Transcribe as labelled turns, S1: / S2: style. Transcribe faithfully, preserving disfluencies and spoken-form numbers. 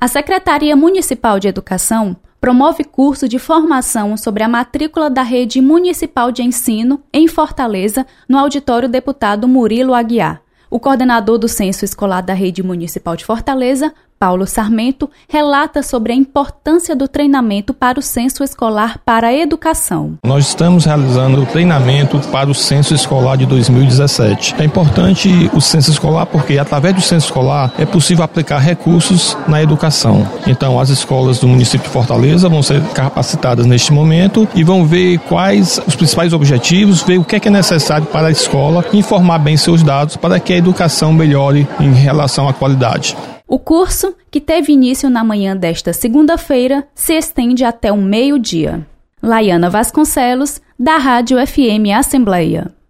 S1: A Secretaria Municipal de Educação promove curso de formação sobre a matrícula da Rede Municipal de Ensino em Fortaleza, no auditório Deputado Murilo Aguiar. O coordenador do Censo Escolar da Rede Municipal de Fortaleza, Paulo Sarmento, relata sobre a importância do treinamento para o Censo Escolar para a Educação.
S2: Nós estamos realizando o treinamento para o Censo Escolar de dois mil e dezessete. É importante o Censo Escolar porque, através do Censo Escolar, é possível aplicar recursos na educação. Então, as escolas do município de Fortaleza vão ser capacitadas neste momento e vão ver quais os principais objetivos, ver o que é, que é necessário para a escola, informar bem seus dados para que a educação melhore em relação à qualidade.
S1: O curso, que teve início na manhã desta segunda-feira, se estende até o meio-dia. Laiana Vasconcelos, da Rádio F M Assembleia.